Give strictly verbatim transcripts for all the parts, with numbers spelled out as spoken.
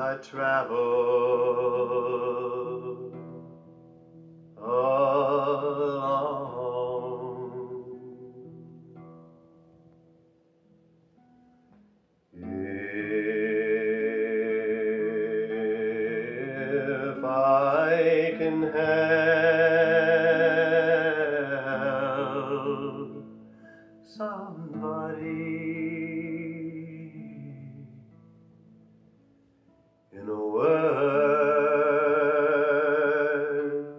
I travel along. If I can help somebody in a word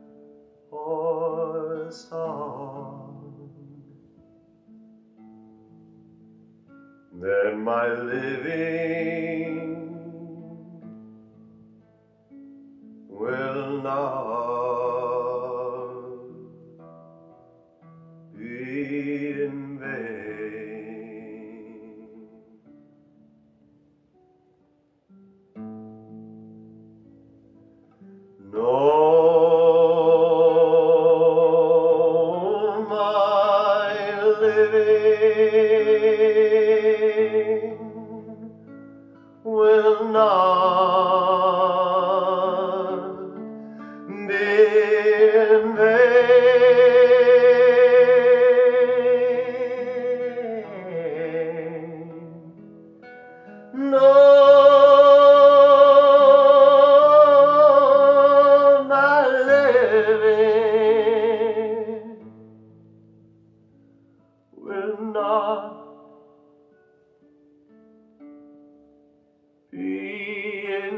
or a song, then my living will not be in vain. No, my living will not be in vain. No, my living will not be in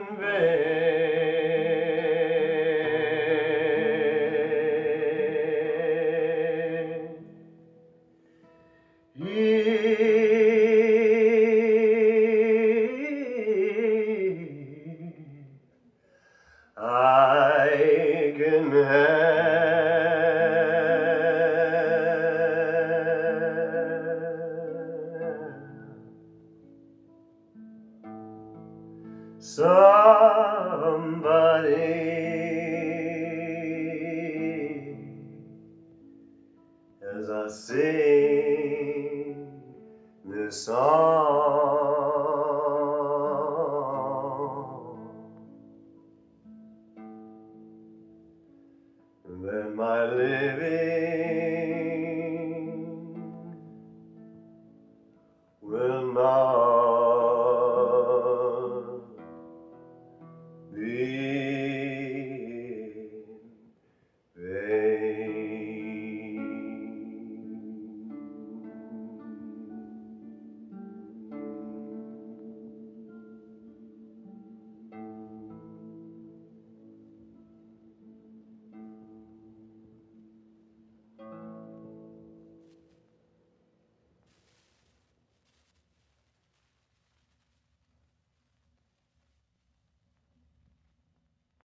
vain. I can help somebody as I sing this song, and then my living